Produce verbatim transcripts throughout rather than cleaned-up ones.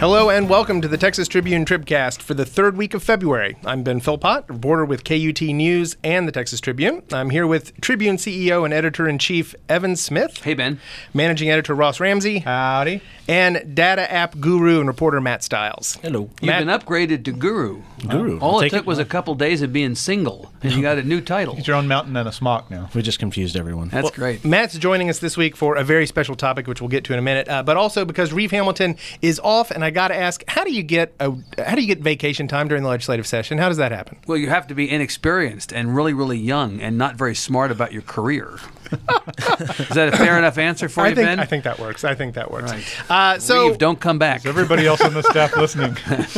Hello and welcome to the Texas Tribune Tribcast for the third week of February. I'm Ben Philpott, reporter with K U T News and the Texas Tribune. I'm here with Tribune C E O and Editor-in-Chief Evan Smith. Hey, Ben. Managing Editor Ross Ramsey. Howdy. And data app guru and reporter Matt Stiles. Hello. You've Matt, been upgraded to guru. Guru. All it Take took was a couple days of being single, and you got a new title. Get your own mountain and a smock now. We just confused everyone. That's well, great. Matt's joining us this week for a very special topic, which we'll get to in a minute, uh, but also because Reeve Hamilton is off, and I got to ask, how do you get a how do you get vacation time during the legislative session? How does that happen? Well, you have to be inexperienced and really, really young and not very smart about your career. Is that a fair enough answer for I you, think, Ben? I think that works. I think that works. Right. Uh, so, Reeve, don't come back. Is everybody else on the staff listening?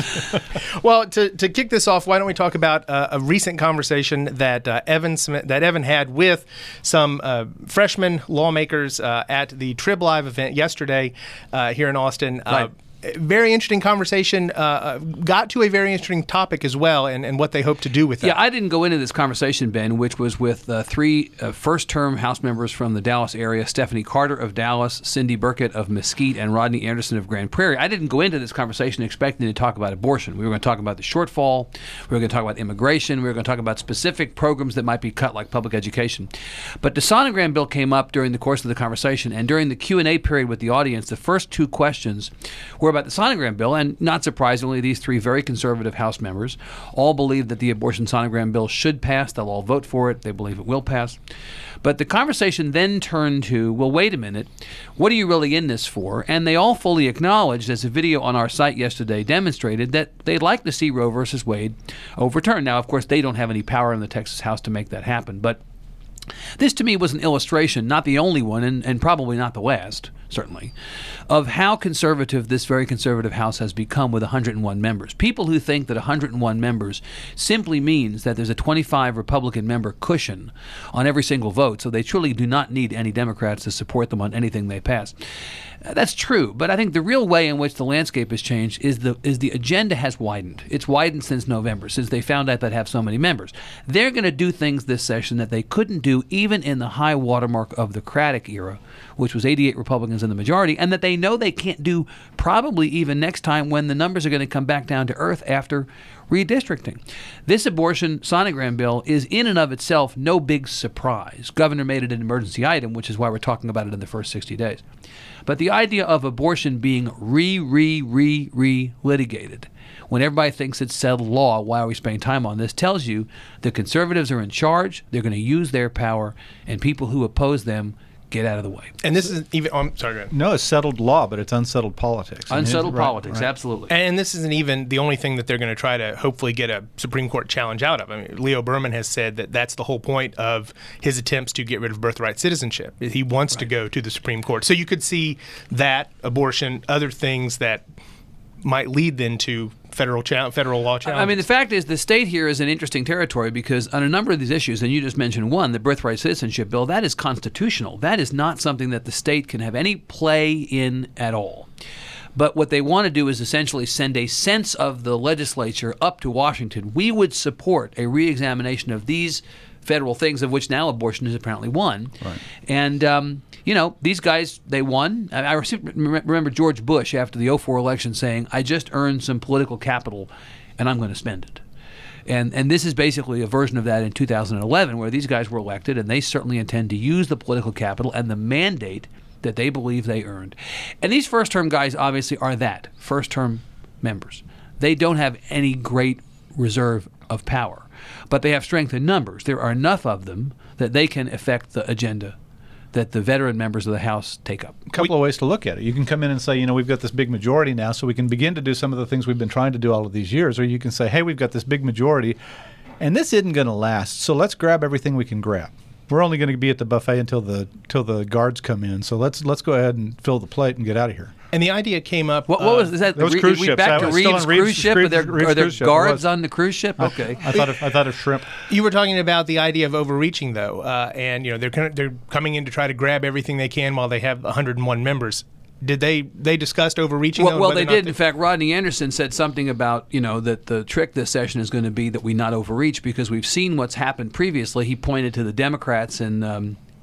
well, to, to kick this off, why don't we talk about uh, a recent conversation that uh, Evan Smith, that Evan had with some uh, freshman lawmakers uh, at the Trib Live event yesterday uh, here in Austin. Uh, Right. Very interesting conversation. Uh, got to a very interesting topic as well, and, and what they hope to do with that. Yeah, I didn't go into this conversation, Ben, which was with uh, three uh, first-term House members from the Dallas area: Stephanie Carter of Dallas, Cindy Burkett of Mesquite, and Rodney Anderson of Grand Prairie. I didn't go into this conversation expecting to talk about abortion. We were going to talk about the shortfall. We were going to talk about immigration. We were going to talk about specific programs that might be cut, like public education. But the sonogram bill came up during the course of the conversation, and during the Q and A period with the audience, the first two questions were about the sonogram bill, and not surprisingly, these three very conservative House members all believe that the abortion sonogram bill should pass. They'll all vote for it. They believe it will pass. But the conversation then turned to, well, wait a minute, what are you really in this for? And they all fully acknowledged, as a video on our site yesterday demonstrated, that they'd like to see Roe versus Wade overturned. Now, of course, they don't have any power in the Texas House to make that happen, but this to me was an illustration, not the only one, and, and probably not the last, certainly, of how conservative this very conservative House has become with one hundred one members. People who think that one hundred one members simply means that there's a twenty-five Republican member cushion on every single vote, so they truly do not need any Democrats to support them on anything they pass. That's true, but I think the real way in which the landscape has changed is the is the agenda has widened. It's widened since November, since they found out they'd have so many members. They're going to do things this session that they couldn't do even in the high watermark of the Craddock era, which was eighty-eight Republicans in the majority, and that they know they can't do probably even next time when the numbers are going to come back down to earth after redistricting. This abortion sonogram bill is in and of itself no big surprise. Governor made it an emergency item, which is why we're talking about it in the first sixty days. But the idea of abortion being re, re, re, re litigated, when everybody thinks it's settled law, why are we spending time on this, tells you the conservatives are in charge, they're going to use their power, and people who oppose them get out of the way. And this is even, oh, I'm sorry, go ahead. No, it's settled law, but it's unsettled politics. Unsettled I mean, politics, right, right. absolutely. And this isn't even the only thing that they're going to try to hopefully get a Supreme Court challenge out of. I mean, Leo Berman has said that that's the whole point of his attempts to get rid of birthright citizenship. He wants right. to go to the Supreme Court. So you could see that, abortion, other things that might lead then to federal cha- federal law challenges. I mean, the fact is the state here is an interesting territory because on a number of these issues, and you just mentioned one, the birthright citizenship bill, that is constitutional. That is not something that the state can have any play in at all. But what they want to do is essentially send a sense of the legislature up to Washington. We would support a reexamination of these federal things, of which now abortion is apparently one. Right. And, um, you know, these guys, they won. I, I remember George Bush after the oh four election saying, I just earned some political capital and I'm going to spend it. And and this is basically a version of that in two thousand eleven where these guys were elected and they certainly intend to use the political capital and the mandate that they believe they earned. And these first-term guys obviously are that, first-term members. They don't have any great reserve of power, but they have strength in numbers. There are enough of them that they can affect the agenda that the veteran members of the House take up. A couple we, of ways to look at it. You can come in and say, you know, we've got this big majority now, so we can begin to do some of the things we've been trying to do all of these years. Or you can say, hey, we've got this big majority, and this isn't going to last, so let's grab everything we can grab. We're only going to be at the buffet until the till the guards come in, so let's let's go ahead and fill the plate and get out of here. And the idea came up. What, what was is that? That was Re, cruise we ships. back to Reeves, Reeves Reeves cruise ship? Reeves, Are there, Reeves are there cruise ship, guards on the cruise ship? Okay. I, I thought of, I thought of shrimp. You were talking about the idea of overreaching, though, uh, and you know they're kind of, they're coming in to try to grab everything they can while they have one hundred one members. Did they they discussed overreaching? Well, though, well they did. They... In fact, Rodney Anderson said something about, you know, that the trick this session is going to be that we not overreach because we've seen what's happened previously. He pointed to the Democrats in um,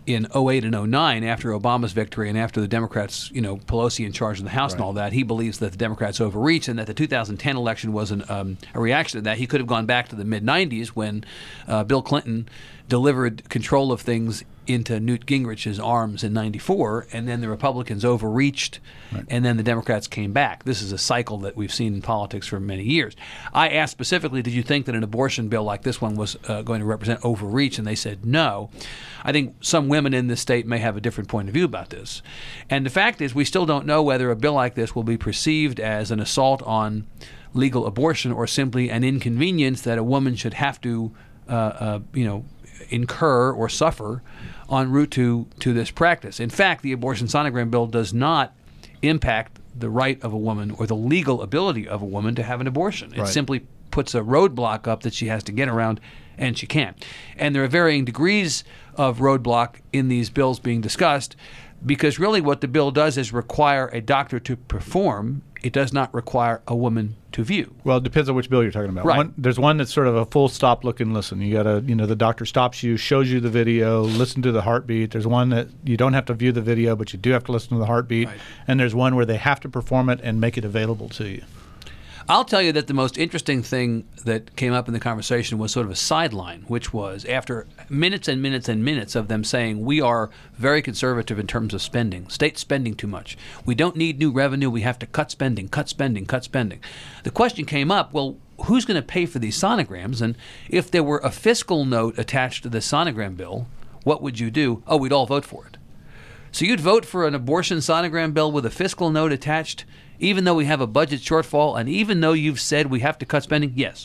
in oh eight and oh nine, after Obama's victory and after the Democrats, you know, Pelosi in charge of the House Right. and all that, he believes that the Democrats overreached and that the two thousand ten election was an, um, a reaction to that. He could have gone back to the mid nineties when uh, Bill Clinton delivered control of things into Newt Gingrich's arms in ninety-four, and then the Republicans overreached, right. and then the Democrats came back. This is a cycle that we've seen in politics for many years. I asked specifically, did you think that an abortion bill like this one was uh, going to represent overreach? And they said no. I think some women in this state may have a different point of view about this. And the fact is, we still don't know whether a bill like this will be perceived as an assault on legal abortion or simply an inconvenience that a woman should have to, uh, uh, you know, incur or suffer en route to, to this practice. In fact, the abortion sonogram bill does not impact the right of a woman or the legal ability of a woman to have an abortion. It Right. simply puts a roadblock up that she has to get around, and she can't. And there are varying degrees of roadblock in these bills being discussed, because really what the bill does is require a doctor to perform. It does not require a woman to view. Well, it depends on which bill you're talking about. Right. One, there's one that's sort of a full stop, look and listen. You got to, you know, the doctor stops you, shows you the video, listen to the heartbeat. There's one that you don't have to view the video, but you do have to listen to the heartbeat. Right. And there's one where they have to perform it and make it available to you. I'll tell you that the most interesting thing that came up in the conversation was sort of a sideline, which was after minutes and minutes and minutes of them saying, we are very conservative in terms of spending, state spending too much. We don't need new revenue. We have to cut spending, cut spending, cut spending. The question came up, well, who's going to pay for these sonograms? And if there were a fiscal note attached to the sonogram bill, what would you do? Oh, we'd all vote for it. So you'd vote for an abortion sonogram bill with a fiscal note attached, even though we have a budget shortfall, and even though you've said we have to cut spending? Yes.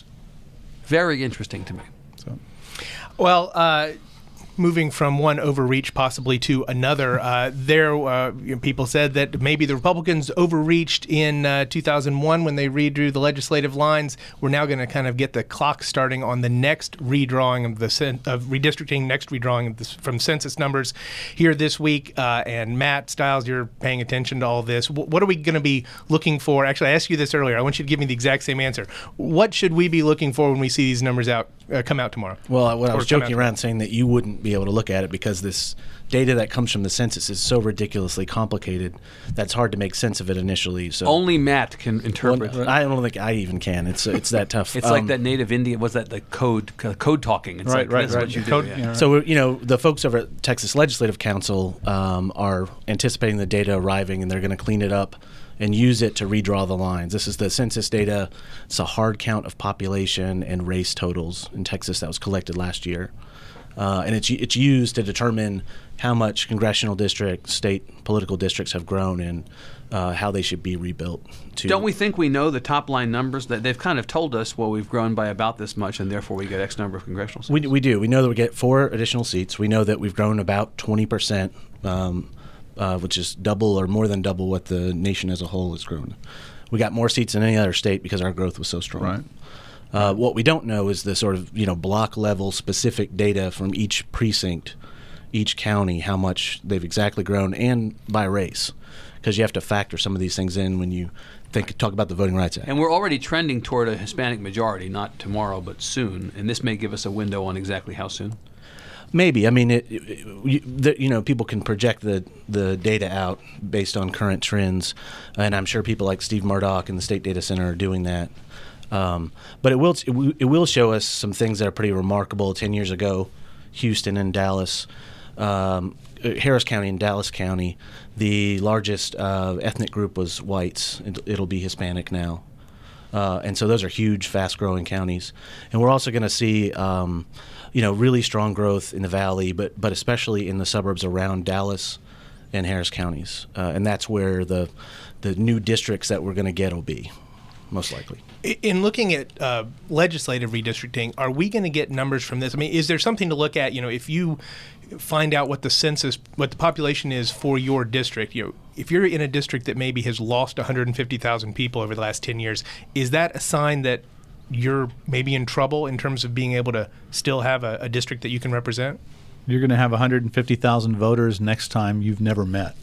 Very interesting to me. So, Well, uh, moving from one overreach possibly to another, uh, there uh, you know, people said that maybe the Republicans overreached in uh, two thousand one when they redrew the legislative lines. We're now going to kind of get the clock starting on the next redrawing of the cen- of redistricting, next redrawing of this from census numbers here this week. Uh, and Matt Stiles, you're paying attention to all this. W- what are we going to be looking for? Actually, I asked you this earlier. I want you to give me the exact same answer. What should we be looking for when we see these numbers out uh, come out tomorrow? Well, when I Or was come joking out around saying that you wouldn't be able to look at it because this data that comes from the census is so ridiculously complicated that's hard to make sense of it initially. So Only Matt can interpret. Well, I don't think I even can. It's it's that tough. It's like Um, that native Indian, was that the code code talking? It's Right, like, right, that's right. what you do. Code- yeah. yeah. So, you know, the folks over at Texas Legislative Council um, are anticipating the data arriving, and they're going to clean it up and use it to redraw the lines. This is the census data. It's a hard count of population and race totals in Texas that was collected last year. Uh, and it's it's used to determine how much congressional districts, state political districts have grown, and uh, how they should be rebuilt. To Don't we think we know the top line numbers? That they've kind of told us, well, we've grown by about this much, and therefore we get X number of congressional seats. We, we do. We know that we get four additional seats. We know that we've grown about twenty percent, um, uh, which is double or more than double what the nation as a whole has grown. We got more seats than any other state because our growth was so strong. Right. Uh, what we don't know is the sort of, you know, block level specific data from each precinct, each county, how much they've exactly grown, and by race, because you have to factor some of these things in when you think talk about the Voting Rights Act. And we're already trending toward a Hispanic majority, not tomorrow, but soon. And this may give us a window on exactly how soon. Maybe. I mean, it, it, you, the, you know, people can project the, the data out based on current trends, and I'm sure people like Steve Murdoch and the State Data Center are doing that. Um, but it will it, w- it will show us some things that are pretty remarkable. Ten years ago, Houston and Dallas, um, Harris County and Dallas County, the largest uh, ethnic group was whites. It, it'll be Hispanic now. Uh, and so those are huge, fast-growing counties. And we're also going to see, um, you know, really strong growth in the valley, but but especially in the suburbs around Dallas and Harris counties. Uh, and that's where the the new districts that we're going to get will be, most likely. In looking at uh, legislative redistricting, are we going to get numbers from this? I mean, is there something to look at? You know, if you find out what the census, what the population is for your district, you know, if you're in a district that maybe has lost one hundred fifty thousand people over the last ten years, is that a sign that you're maybe in trouble in terms of being able to still have a, a district that you can represent? You're going to have one hundred fifty thousand voters next time you've never met.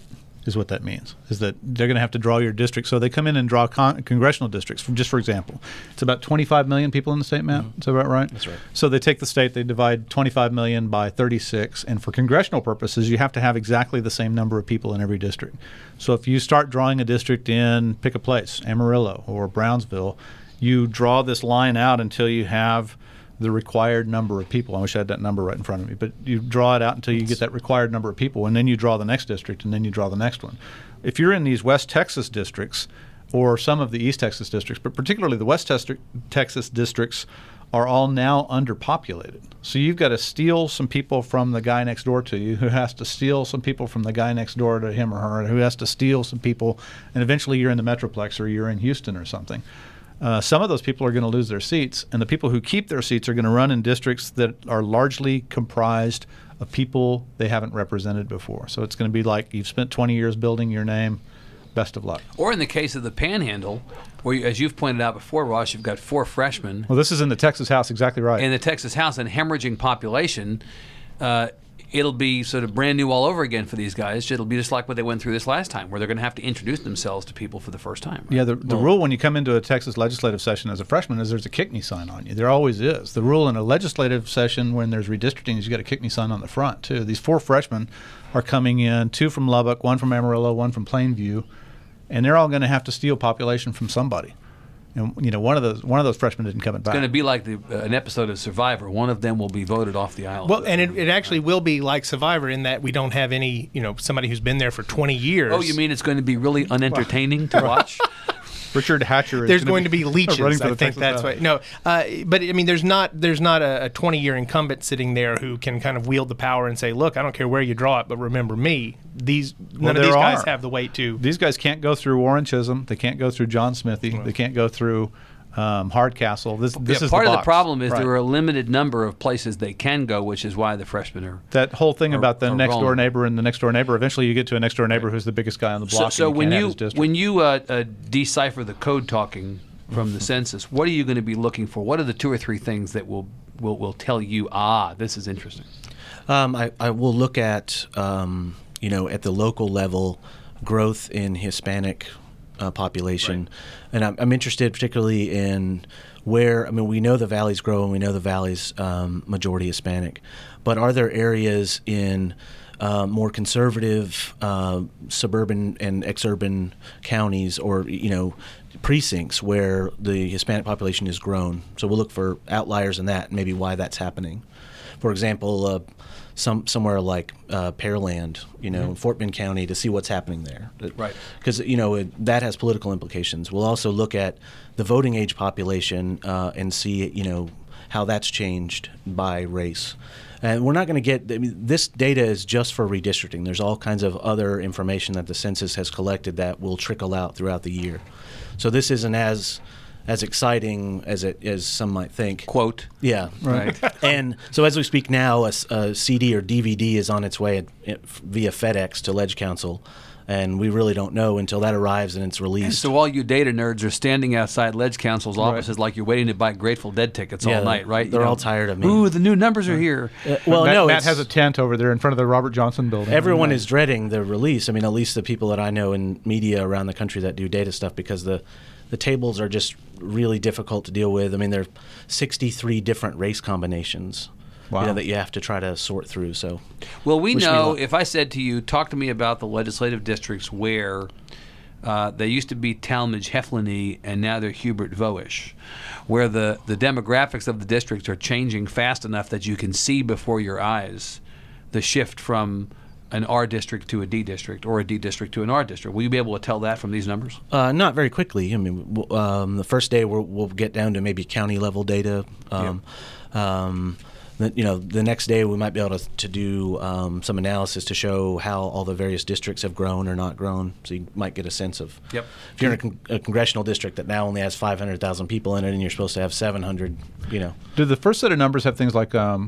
is what that means, is that they're going to have to draw your district. So they come in and draw con- congressional districts. From, just for example, it's about twenty-five million people in the state, Matt? Mm-hmm. Is that about right? That's right. So they take the state, they divide twenty-five million by thirty-six, and for congressional purposes, you have to have exactly the same number of people in every district. So if you start drawing a district in, pick a place, Amarillo or Brownsville, you draw this line out until you have the required number of people. I wish I had that number right in front of me, but you draw it out until you get that required number of people, and then you draw the next district, and then you draw the next one. If you're in these West Texas districts or some of the East Texas districts, but particularly the West Texas districts are all now underpopulated. So you've got to steal some people from the guy next door to you, who has to steal some people from the guy next door to him or her, who has to steal some people, and eventually you're in the Metroplex or you're in Houston or something. Uh, some of those people are going to lose their seats, and the people who keep their seats are going to run in districts that are largely comprised of people they haven't represented before. So it's going to be like you've spent twenty years building your name. Best of luck. Or in the case of the Panhandle, where, you, as you've pointed out before, Ross, you've got four freshmen. Well, this is in the Texas House, exactly right. In the Texas House, and hemorrhaging population, uh, it'll be sort of brand new all over again for these guys. It'll be just like what they went through this last time, where they're going to have to introduce themselves to people for the first time. Right? Yeah, the, the well, rule when you come into a Texas legislative session as a freshman is there's a kick me sign on you. There always is. The rule in a legislative session when there's redistricting is you got a kick me sign on the front, too. These four freshmen are coming in, two from Lubbock, one from Amarillo, one from Plainview, and they're all going to have to steal population from somebody. And you know, one of those one of those freshmen isn't coming back. It's going to be like the, uh, an episode of Survivor. One of them will be voted off the island. Well, and it, it actually will be like Survivor in that we don't have any, you know, somebody who's been there for twenty years. Oh, you mean it's going to be really unentertaining to watch? Richard Hatcher is there's going to be, be leeches. running for I the think Texas that's House. why. No, uh, but I mean, there's not there's not a twenty-year incumbent sitting there who can kind of wield the power and say, "Look, I don't care where you draw it, but remember me." These well, none of these guys are. have the weight to. These guys can't go through Warren Chisholm. They can't go through John Smithy. Well, they can't go through um, Hardcastle. This this yeah, is part the of box. the problem is right. there are a limited number of places they can go, which is why the freshmen are. That whole thing are, about the next door rolling. neighbor and the next door neighbor. Eventually, you get to a next door neighbor who's the biggest guy on the block. So, so and you when can't you have his district. when you uh, uh, decipher the code talking from the census, what are you going to be looking for? What are the two or three things that will will, will tell you, ah, this is interesting? Um, I, I will look at, um, you know, at the local level, growth in Hispanic uh, population. Right. And I'm, I'm interested particularly in where, I mean, we know the Valley's growing, we know the Valley's um, majority Hispanic, but are there areas in uh, more conservative uh, suburban and exurban counties or, you know, precincts where the Hispanic population is grown? So we'll look for outliers in that and maybe why that's happening. For example, uh, some somewhere like uh, Pearland, you know, mm-hmm. Fort Bend County, to see what's happening there. Right. Because, you know, it, that has political implications. We'll also look at the voting age population uh, and see, you know, how that's changed by race. And we're not going to get, I mean, this data is just for redistricting. There's all kinds of other information that the census has collected that will trickle out throughout the year. So this isn't as as exciting as it as some might think. Quote. Yeah. Right. And so as we speak now, a, a C D or D V D is on its way at, at, via FedEx to Ledge Council, and we really don't know until that arrives and it's released. And so all you data nerds are standing outside Ledge Council's offices right. like you're waiting to buy Grateful Dead tickets yeah, all night, right? They're you know, all tired of me. Ooh, the new numbers are here. Uh, well, Matt, no, Matt has a tent over there in front of the Robert Johnson building. Everyone right. is dreading the release. I mean, at least the people that I know in media around the country that do data stuff, because the the tables are just really difficult to deal with. I mean, there are sixty-three different race combinations. Wow. You know, that you have to try to sort through. So, well, we know me if I said to you, talk to me about the legislative districts where uh, they used to be Talmadge Heflin and now they're Hubert Voish, where the, the demographics of the districts are changing fast enough that you can see before your eyes the shift from an R district to a D district or a D district to an R district. Will you be able to tell that from these numbers? Uh, not very quickly. I mean, um, the first day we'll, we'll get down to maybe county level data. Um, yeah. um, the, you know, the next day we might be able to, to do um, some analysis to show how all the various districts have grown or not grown. So you might get a sense of yep. if you're in a, con- a congressional district that now only has five hundred thousand people in it and you're supposed to have seven hundred, you know. Do the first set of numbers have things like um,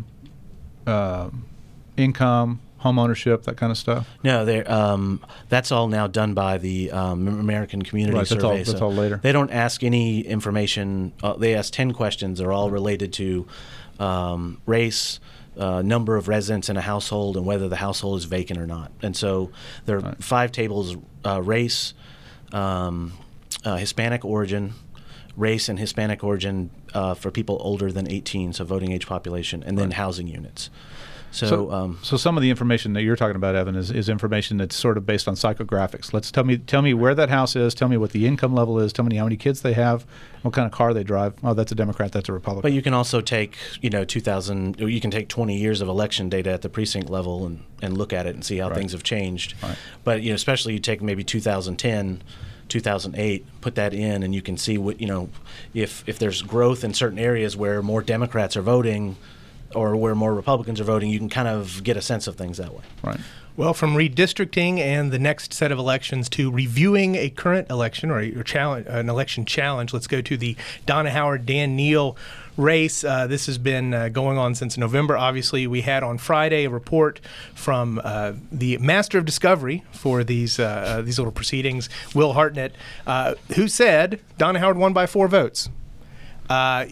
uh, income, home ownership, that kind of stuff? No, they're, um, that's all now done by the um, American Community right, Survey. That's all, that's so all later. They don't ask any information. Uh, they ask ten questions. They're all related to um, race, uh, number of residents in a household and whether the household is vacant or not. And so there are Right. five tables: uh, race, um, uh, Hispanic origin, race and Hispanic origin uh, for people older than eighteen, so voting age population, and then Right. housing units. So, So, um, so some of the information that you're talking about, Evan, is, is information that's sort of based on psychographics. Let's tell me tell me where that house is. Tell me what the income level is. Tell me how many kids they have. What kind of car they drive. Oh, that's a Democrat. That's a Republican. but you can also take, you know, two thousand. You can take twenty years of election data at the precinct level and, and look at it and see how Right. things have changed. Right. But you know, especially you take maybe two thousand ten, two thousand eight, put that in, and you can see what you know, if if there's growth in certain areas where more Democrats are voting, or where more Republicans are voting, you can kind of get a sense of things that way. Right. Well, from redistricting and the next set of elections to reviewing a current election or, a, or challenge, an election challenge, let's go to the Donna Howard, Dan Neal race. Uh, this has been uh, going on since November. Obviously, we had on Friday a report from uh, the master of discovery for these uh, uh, these little proceedings, Will Hartnett, uh, who said Donna Howard won by four votes. Uh,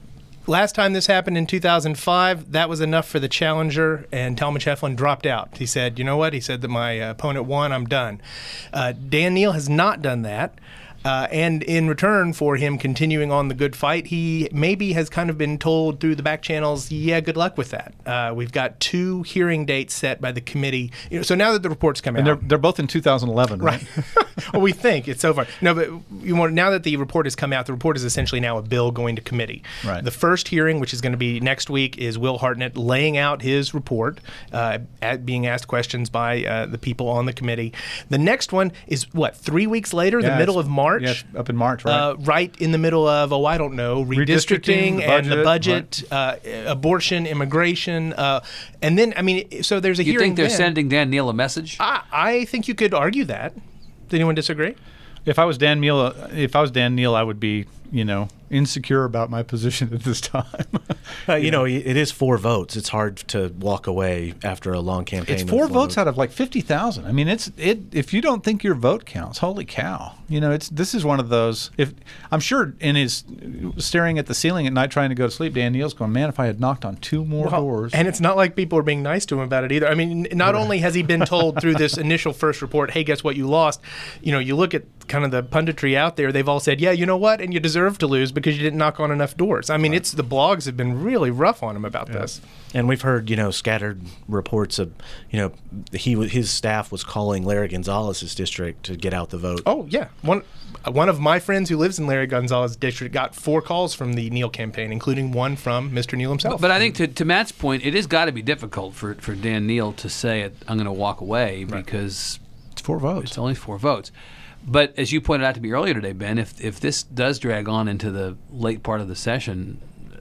Last time this happened in two thousand five, that was enough for the challenger, and Talmadge Heflin dropped out. He said, you know what? He said that my uh, opponent won, I'm done. Uh, Dan Neal has not done that. Uh, and in return for him continuing on the good fight, he maybe has kind of been told through the back channels, yeah, good luck with that. Uh, we've got two hearing dates set by the committee. You know, so now that the report's come And out. they're they're both in two thousand eleven, right? Right. Well, we think it's so far. No, but you want now that the report has come out, the report is essentially now a bill going to committee. Right. The first hearing, which is going to be next week, is Will Hartnett laying out his report, uh, at being asked questions by uh, the people on the committee. The next one is what, three weeks later, Yeah, the middle it's- of March. yeah, it's up in March, right? Uh, right in the middle of, oh, I don't know, redistricting, Redistricting, the and the budget, budget, uh, abortion, immigration, uh, and then I mean, so there's a You hearing. think they're then. sending Dan Neal a message? I, I think you could argue that. Does anyone disagree? If I was Dan Neal, uh, if I was Dan Neal, I would be, you know, insecure about my position at this time. Uh, you know, it is four votes. It's hard to walk away after a long campaign. It's with four one votes vote. out of like fifty thousand. I mean, it's it. If you don't think your vote counts, holy cow! You know, it's this is one of those. If I'm sure in his staring at the ceiling at night trying to go to sleep, Dan Neal's going, man, if I had knocked on two more Well, doors. And it's not like people are being nice to him about it either. I mean, not only has he been told through this initial first report, hey, guess what, you lost. You know, you look at kind of the punditry out there, they've all said, yeah, you know what, and you deserve to lose because you didn't knock on enough doors. I mean, it's the blogs have been really rough on him about this. And we've heard, you know, scattered reports of, you know, he w- his staff was calling Larry Gonzalez's district to get out the vote. Oh, yeah. One one of my friends who lives in Larry Gonzalez's district got four calls from the Neal campaign, including one from Mister Neal himself. But I think to, to Matt's point, it has got to be difficult for, for Dan Neal to say, it, I'm going to walk away because it's four votes. it's only four votes. But as you pointed out to me earlier today, Ben, if if this does drag on into the late part of the session,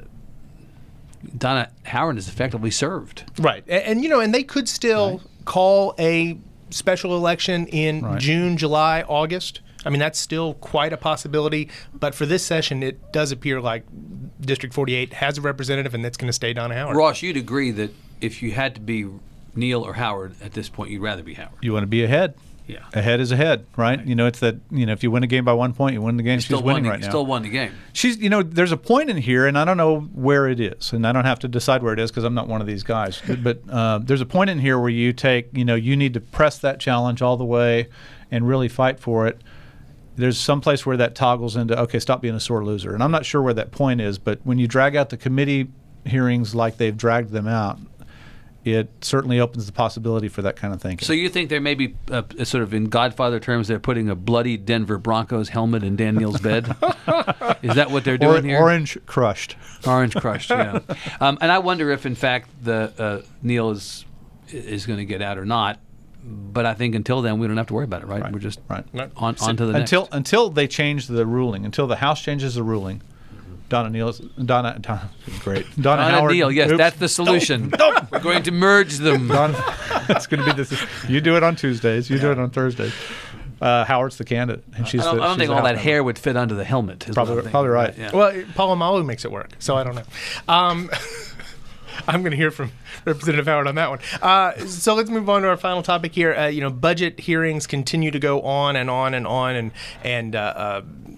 Donna Howard is effectively served. Right. And, and you know, and they could still Right. call a special election in Right. June, July, August. I mean, that's still quite a possibility. But for this session, it does appear like District forty-eight has a representative, and that's going to stay Donna Howard. Ross, you'd agree that if you had to be Neal or Howard at this point, you'd rather be Howard. You want to be ahead. Yeah. Ahead is ahead, right? You know, it's that, you know, if you win a game by one point, you win the game. She's Still winning won, right the, now. still won the game. She's, you know, there's a point in here, and I don't know where it is, and I don't have to decide where it is because I'm not one of these guys. But, but uh, there's a point in here where you take, you know, you need to press that challenge all the way and really fight for it. There's some place where that toggles into, okay, stop being a sore loser. And I'm not sure where that point is, but when you drag out the committee hearings like they've dragged them out, it certainly opens the possibility for that kind of thinking. So you think there may be, uh, sort of in Godfather terms, they're putting a bloody Denver Broncos helmet in Dan Neal's bed? Is that what they're doing or, here? Orange crushed. Orange crushed, yeah. Um, and I wonder if, in fact, the uh, Neal is is going to get out or not. But I think until then, we don't have to worry about it, right? Right. We're just Right. on, on to the until next. until they change the ruling, until the House changes the ruling. Donna Neal's Donna, Donna great. Donna, Donna Howard. Neal, yes, Oops. that's the solution. We're going to merge them. Donna, it's going to be this. You do it on Tuesdays. You do it on Thursdays. Uh, Howard's the candidate, and she's I don't, the, I don't she's think the all House that member. hair would fit under the helmet. Is what Probably- I'm thinking. probably right. Yeah. Well, Palomalu makes it work, so I don't know. Um, I'm going to hear from Representative Howard on that one. Uh, so let's move on to our final topic here. Uh, you know, budget hearings continue to go on and on and on, and and uh, uh,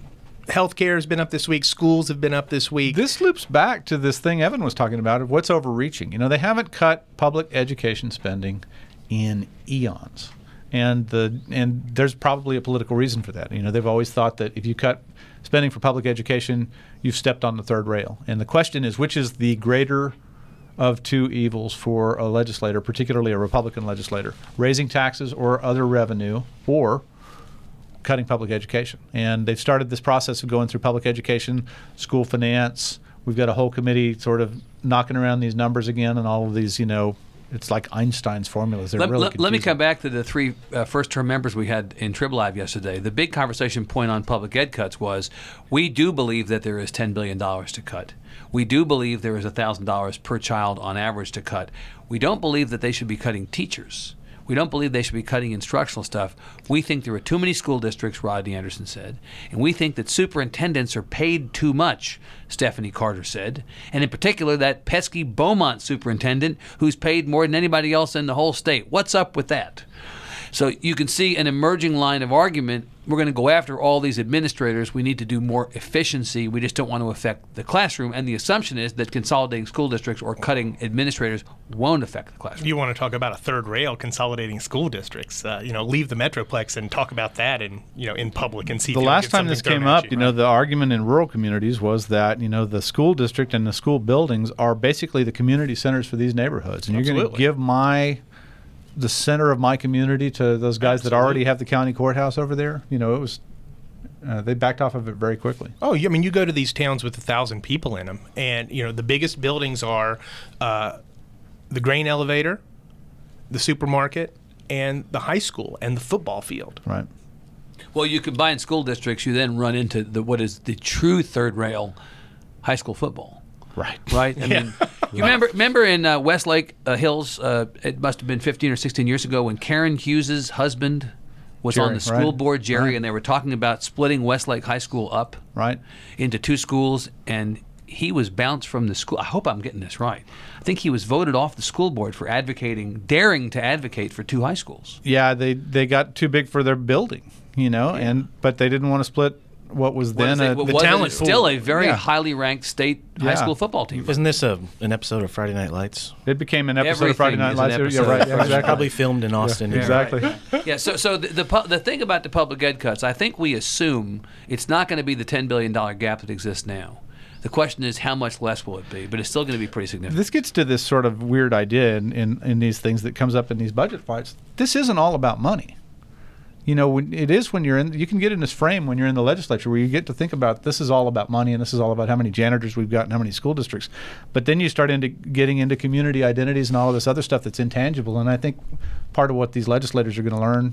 healthcare has been up this week. Schools have been up this week. This loops back to this thing Evan was talking about of what's overreaching. You know, they haven't cut public education spending in eons. And the and there's probably a political reason for that. You know, they've always thought that if you cut spending for public education, you've stepped on the third rail. And the question is, which is the greater of two evils for a legislator, particularly a Republican legislator, raising taxes or other revenue, or cutting public education? And they've started this process of going through public education, school finance. We've got a whole committee sort of knocking around these numbers again and all of these, you know, it's like Einstein's formulas. They're let, really let, let me confusing. come back to the three uh, first-term members we had in Trib Live yesterday. The big conversation point on public ed cuts was, we do believe that there is ten billion dollars to cut. We do believe there is one thousand dollars per child on average to cut. We don't believe that they should be cutting teachers. We don't believe they should be cutting instructional stuff. We think there are too many school districts, Rodney Anderson said, and we think that superintendents are paid too much, Stephanie Carter said, and in particular that pesky Beaumont superintendent who's paid more than anybody else in the whole state. What's up with that? So you can see an emerging line of argument. We're going to go after all these administrators. We need to do more efficiency. We just don't want to affect the classroom. And the assumption is that consolidating school districts or cutting administrators won't affect the classroom. You want to talk about a third rail, consolidating school districts. Uh, you know, leave the Metroplex and talk about that in, you know, in public and see. The if you don't last get time something this thrown came at up, you, you know, the argument in rural communities was that, you know, the school district and the school buildings are basically the community centers for these neighborhoods. And you're going to Absolutely. give my the center of my community to those guys that already have the county courthouse over there. You know, it was uh, they backed off of it very quickly. Oh, I mean, you go to these towns with a thousand people in them, and you know the biggest buildings are uh, the grain elevator, the supermarket, and the high school and the football field. Right. Well, you combine school districts, you then run into the what is the true third rail, high school football. Right. Right? I Yeah. mean, you remember remember in uh, Westlake uh, Hills, uh, it must have been fifteen or sixteen years ago when Karen Hughes's husband was Jerry, on the school right. board, Jerry, Right. and they were talking about splitting Westlake High School up Right. into two schools, and he was bounced from the school. I hope I'm getting this right. I think he was voted off the school board for advocating, daring to advocate for two high schools. Yeah, they they got too big for their building, you know, and but they didn't want to split what was What is then it? a, What the was it? talent It's still pool. a very Yeah. highly ranked state high Yeah. school football team. Isn't this a, an episode of Friday Night Lights? it became an episode Everything of Friday Night is an Lights. Yeah, episode right. of Yeah, Friday exactly. Probably filmed in Austin. Yeah, exactly. Yeah, so so the, the pu- the thing about the public ed cuts, I think we assume it's not going to be the ten billion dollars gap that exists now. The question is, how much less will it be? But it's still going to be pretty significant. This gets to this sort of weird idea in, in, in these things that comes up in these budget fights. This isn't all about money. You know, when, it is when you're in, you can get in this frame when you're in the legislature where you get to think about this is all about money and this is all about how many janitors we've got and how many school districts. But then you start into getting into community identities and all of this other stuff that's intangible. And I think part of what these legislators are going to learn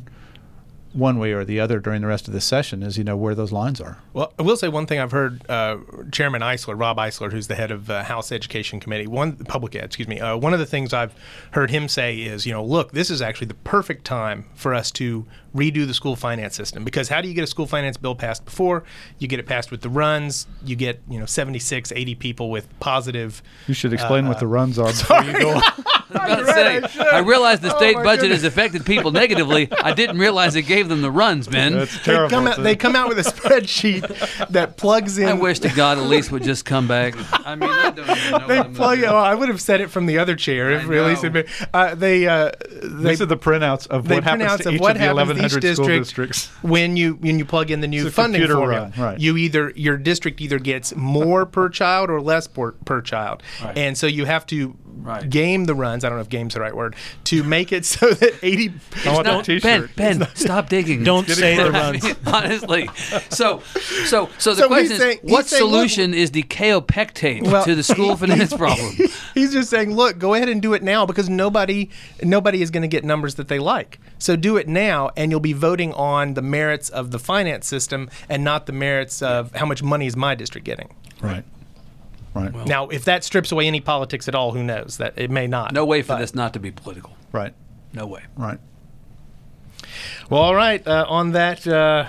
one way or the other during the rest of this session is, you know, where those lines are. Well, I will say one thing I've heard uh, Chairman Eisler, Rob Eisler, who's the head of uh, House Education Committee, one public ed, excuse me, uh, one of the things I've heard him say is, you know, look, this is actually the perfect time for us to redo the school finance system, because how do you get a school finance bill passed before? You get it passed with the runs, you get, you know, seventy-six, eighty people with positive. You should explain Uh, what the runs are before you go. I, was gonna say, I realize the Oh, state my budget goodness. has affected people negatively. I didn't realize it gave them the runs, Ben. That's They terrible. come out. They come out with a spreadsheet that plugs in. I wish to God Elise would just come back. I mean, I don't even know They what I'm plug. gonna Oh, do. I would have said it from the other chair if I really. know. Uh, they. Uh, they These are the printouts of they what happens printouts to of each what of the happens eleven to each hundred school district districts. when you when you plug in the new It's a funding computer formula. run, right. You either your district either gets more per child or less per, per child, Right. and so you have to Right. game the runs. I don't know if game's the right word to make it so that eighty. I want No, that T-shirt. Ben, Ben, stop digging. Don't say the I runs. mean, honestly. So, so, so the So question he's is, saying- he's what saying, look- solution is the kaopectate Well, to the school finance problem? He's just saying, look, go ahead and do it now because nobody nobody is going to get numbers that they like. So do it now, and you'll be voting on the merits of the finance system and not the merits of how much money is my district getting. Right. Right. Now, if that strips away any politics at all, who knows? That it may not. No way for But- this not to be political. Right. No way. Right. Well, all right. Uh, on that uh,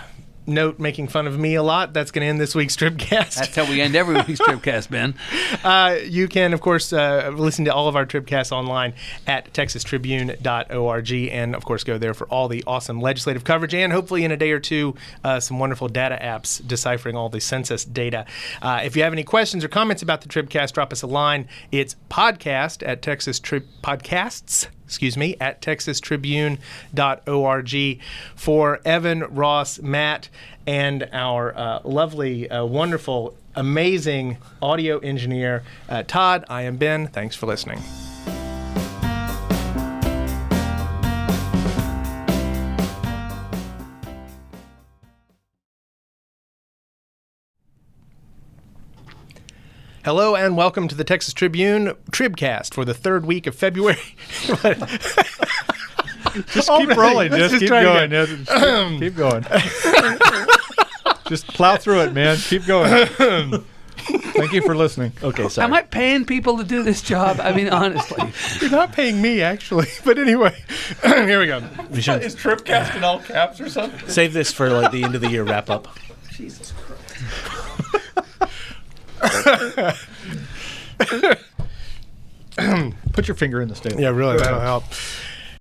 note making fun of me a lot, that's going to end this week's Tribcast. That's how we end every week's Tribcast, Ben. Uh, you can, of course, uh, listen to all of our Tribcasts online at texas tribune dot org, and, of course, go there for all the awesome legislative coverage, and hopefully in a day or two, uh, some wonderful data apps deciphering all the census data. Uh, if you have any questions or comments about the Tribcast, drop us a line. It's podcast at Texas Trib Podcasts. excuse me, at texas tribune dot org. For Evan, Ross, Matt, and our uh, lovely, uh, wonderful, amazing audio engineer, uh, Todd, I am Ben. Thanks for listening. Hello and welcome to the Texas Tribune Tribcast for the third week of February. Just keep rolling. Let's Just, just keep try going. again. Just keep, keep going. Just plow through it, man. Keep going. Thank you for listening. Okay, sorry. Am I paying people to do this job? I mean, honestly. You're not paying me, actually. But anyway, here we go. We should Is Tripcast in all caps or something? save this for like the end of the year wrap up. Jesus Christ. Put your finger in the stable. Yeah, really, that'll help.